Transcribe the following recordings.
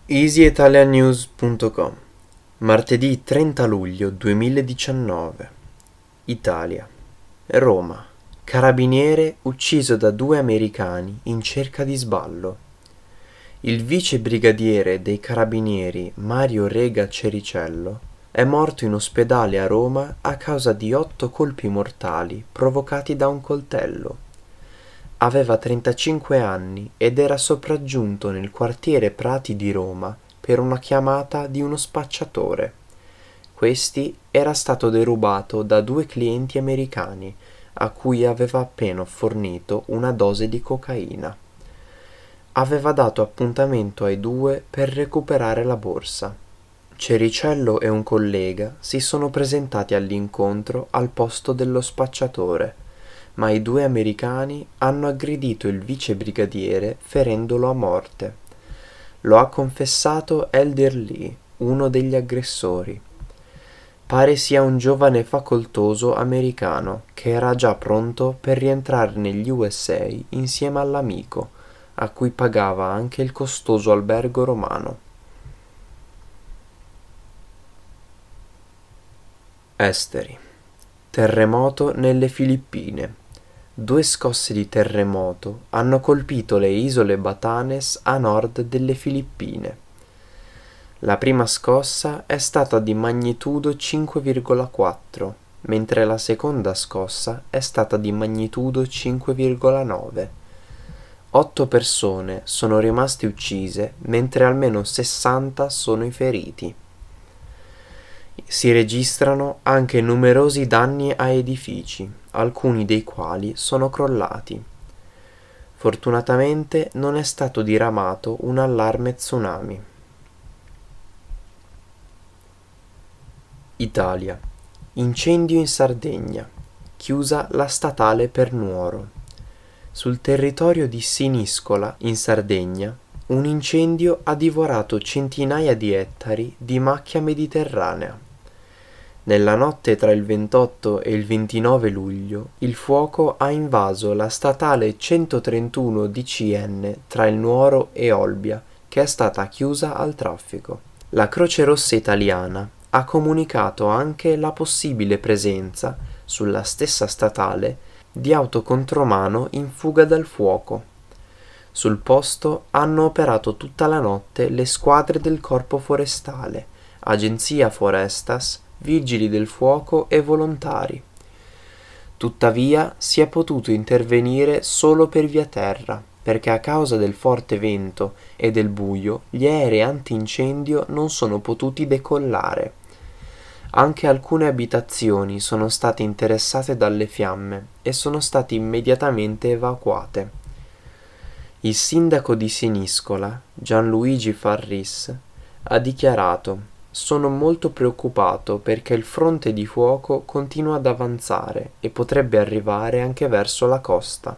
EasyItalianNews.com Martedì 30 luglio 2019 Italia. Roma. Carabiniere ucciso da 2 americani in cerca di sballo. Il vice brigadiere dei carabinieri Mario Rega Cericello è morto in ospedale a Roma a causa di 8 colpi mortali provocati da un coltello. Aveva 35 anni ed era sopraggiunto nel quartiere Prati di Roma per una chiamata di uno spacciatore. Questi era stato derubato da 2 clienti americani a cui aveva appena fornito una dose di cocaina. Aveva dato appuntamento ai 2 per recuperare la borsa. Cericello e un collega si sono presentati all'incontro al posto dello spacciatore, ma i 2 americani hanno aggredito il vice brigadiere ferendolo a morte. Lo ha confessato Elder Lee, uno degli aggressori. Pare sia un giovane facoltoso americano che era già pronto per rientrare negli USA insieme all'amico, a cui pagava anche il costoso albergo romano. Esteri. Terremoto nelle Filippine. 2 scosse di terremoto hanno colpito le isole Batanes a nord delle Filippine. La prima scossa è stata di magnitudo 5,4, mentre la seconda scossa è stata di magnitudo 5,9. 8 persone sono rimaste uccise, mentre almeno 60 sono i feriti. Si registrano anche numerosi danni a edifici, alcuni dei quali sono crollati. Fortunatamente non è stato diramato un allarme tsunami. Italia. Incendio in Sardegna. Chiusa la statale per Nuoro. Sul territorio di Siniscola, in Sardegna, un incendio ha divorato centinaia di ettari di macchia mediterranea. Nella notte tra il 28 e il 29 luglio il fuoco ha invaso la statale 131 DCN tra il Nuoro e Olbia, che è stata chiusa al traffico. La Croce Rossa Italiana ha comunicato anche la possibile presenza, sulla stessa statale, di auto contromano in fuga dal fuoco. Sul posto hanno operato tutta la notte le squadre del Corpo Forestale, Agenzia Forestas, Vigili del Fuoco e volontari. Tuttavia si è potuto intervenire solo per via terra, perché a causa del forte vento e del buio gli aerei antincendio non sono potuti decollare. Anche alcune abitazioni sono state interessate dalle fiamme e sono state immediatamente evacuate. Il sindaco di Siniscola, Gianluigi Farris, ha dichiarato: «Sono molto preoccupato perché il fronte di fuoco continua ad avanzare e potrebbe arrivare anche verso la costa».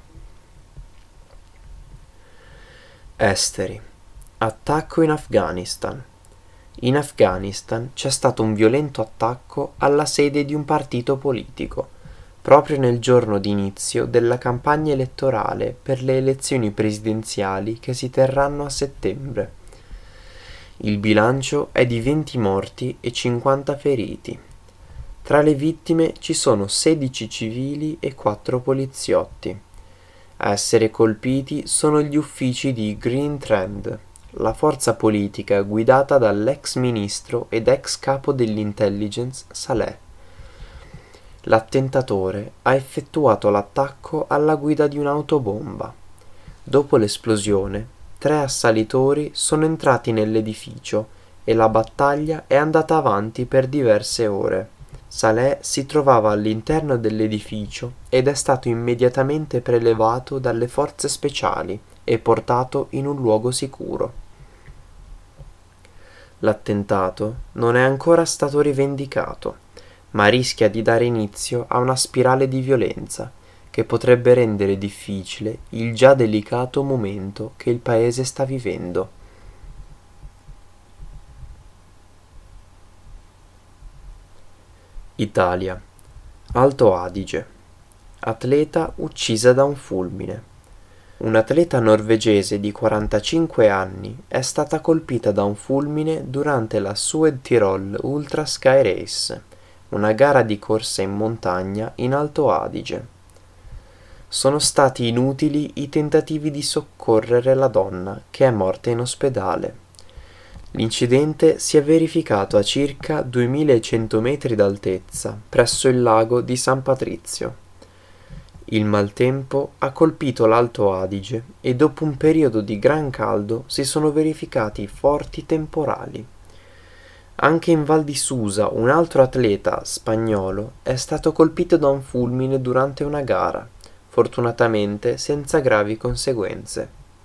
Esteri. Attacco in Afghanistan. In Afghanistan c'è stato un violento attacco alla sede di un partito politico, proprio nel giorno d'inizio della campagna elettorale per le elezioni presidenziali che si terranno a settembre. Il bilancio è di 20 morti e 50 feriti. Tra le vittime ci sono 16 civili e 4 poliziotti. A essere colpiti sono gli uffici di Green Trend, la forza politica guidata dall'ex ministro ed ex capo dell'intelligence Saleh. L'attentatore ha effettuato l'attacco alla guida di un'autobomba. Dopo l'esplosione, 3 assalitori sono entrati nell'edificio e la battaglia è andata avanti per diverse ore. Saleh si trovava all'interno dell'edificio ed è stato immediatamente prelevato dalle forze speciali e portato in un luogo sicuro. L'attentato non è ancora stato rivendicato, ma rischia di dare inizio a una spirale di violenza che potrebbe rendere difficile il già delicato momento che il paese sta vivendo. Italia. Alto Adige. Atleta uccisa da un fulmine. Un'atleta norvegese di 45 anni è stata colpita da un fulmine durante la Sued Tirol Ultra Sky Race, una gara di corsa in montagna in Alto Adige. Sono stati inutili i tentativi di soccorrere la donna, che è morta in ospedale. L'incidente si è verificato a circa 2100 metri d'altezza, presso il lago di San Patrizio. Il maltempo ha colpito l'Alto Adige e dopo un periodo di gran caldo si sono verificati forti temporali. Anche in Val di Susa un altro atleta spagnolo è stato colpito da un fulmine durante una gara, fortunatamente senza gravi conseguenze.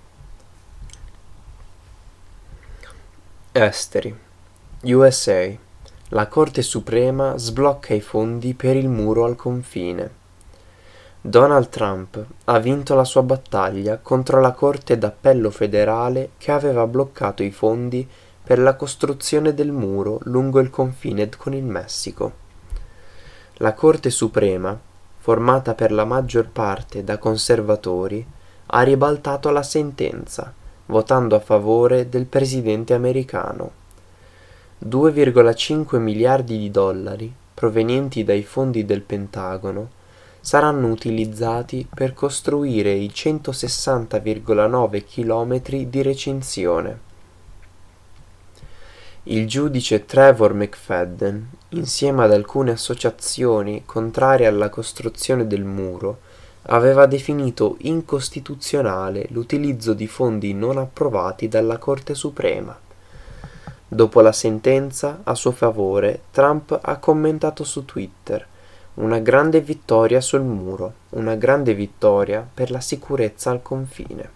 Esteri. USA. La Corte Suprema sblocca i fondi per il muro al confine. Donald Trump ha vinto la sua battaglia contro la Corte d'Appello federale che aveva bloccato i fondi per la costruzione del muro lungo il confine con il Messico. La Corte Suprema, formata per la maggior parte da conservatori, ha ribaltato la sentenza, votando a favore del presidente americano. 2,5 miliardi di dollari, provenienti dai fondi del Pentagono, saranno utilizzati per costruire i 160,9 chilometri di recinzione. Il giudice Trevor McFadden, insieme ad alcune associazioni contrarie alla costruzione del muro, aveva definito incostituzionale l'utilizzo di fondi non approvati dalla Corte Suprema. Dopo la sentenza a suo favore, Trump ha commentato su Twitter: "Una grande vittoria sul muro, una grande vittoria per la sicurezza al confine".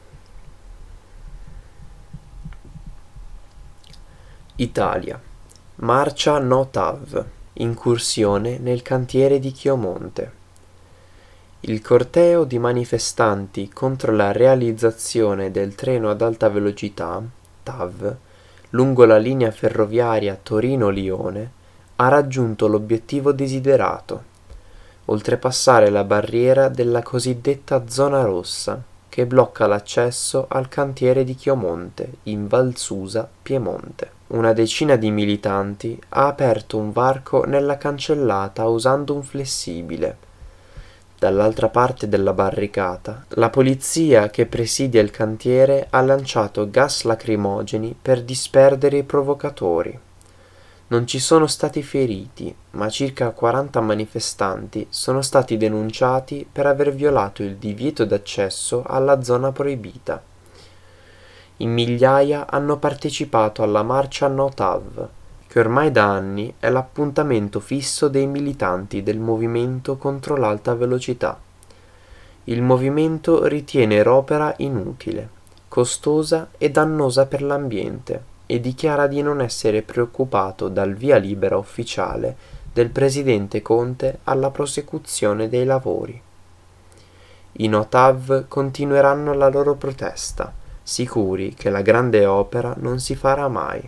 Italia. Marcia No TAV. Incursione nel cantiere di Chiomonte. Il corteo di manifestanti contro la realizzazione del treno ad alta velocità, TAV, lungo la linea ferroviaria Torino-Lione, ha raggiunto l'obiettivo desiderato: oltrepassare la barriera della cosiddetta zona rossa, che blocca l'accesso al cantiere di Chiomonte, in Val Susa, Piemonte. Una decina di militanti ha aperto un varco nella cancellata usando un flessibile. Dall'altra parte della barricata, la polizia che presidia il cantiere ha lanciato gas lacrimogeni per disperdere i provocatori. Non ci sono stati feriti, ma circa 40 manifestanti sono stati denunciati per aver violato il divieto d'accesso alla zona proibita. In migliaia hanno partecipato alla marcia No TAV, che ormai da anni è l'appuntamento fisso dei militanti del movimento contro l'alta velocità. Il movimento ritiene l'opera inutile, costosa e dannosa per l'ambiente, e dichiara di non essere preoccupato dal via libera ufficiale del presidente Conte alla prosecuzione dei lavori. I No TAV continueranno la loro protesta, sicuri che la grande opera non si farà mai.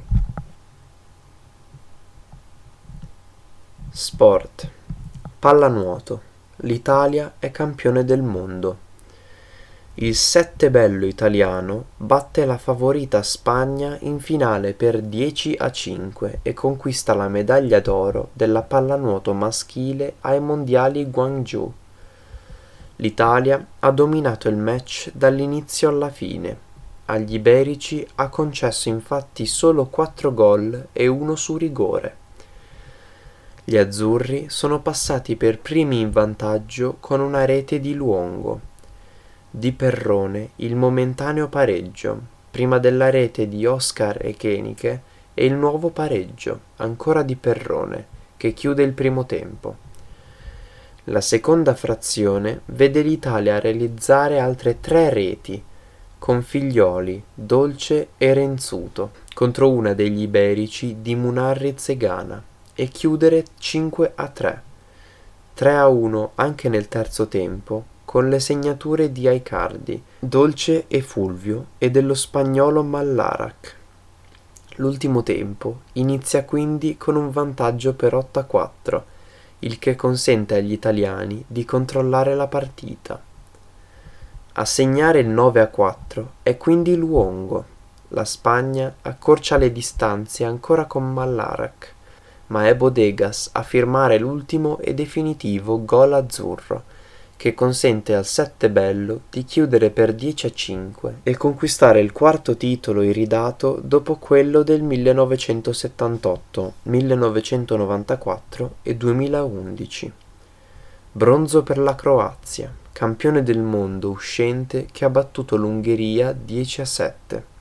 Sport. Pallanuoto. L'Italia è campione del mondo. Il settebello italiano batte la favorita Spagna in finale per 10-5 e conquista la medaglia d'oro della pallanuoto maschile ai mondiali Guangzhou. L'Italia ha dominato il match dall'inizio alla fine. Agli iberici ha concesso infatti solo 4 gol e 1 su rigore. Gli azzurri sono passati per primi in vantaggio con una rete di Luongo. Di Perrone il momentaneo pareggio, prima della rete di Oscar Echenique, e il nuovo pareggio, ancora di Perrone, che chiude il primo tempo. La seconda frazione vede l'Italia realizzare altre 3 reti, con Figlioli, Dolce e Renzuto, contro una degli iberici di Munarriz e Gana, e chiudere 5-3. 3-1 anche nel terzo tempo, con le segnature di Aicardi, Dolce e Fulvio e dello spagnolo Mallarac. L'ultimo tempo inizia quindi con un vantaggio per 8-4, il che consente agli italiani di controllare la partita. A segnare il 9-4 è quindi Luongo. La Spagna accorcia le distanze ancora con Mallarac, ma è Bodegas a firmare l'ultimo e definitivo gol azzurro, che consente al Sette Bello di chiudere per 10-5 e conquistare il quarto titolo iridato dopo quello del 1978, 1994 e 2011. Bronzo per la Croazia, campione del mondo uscente che ha battuto l'Ungheria 10-7.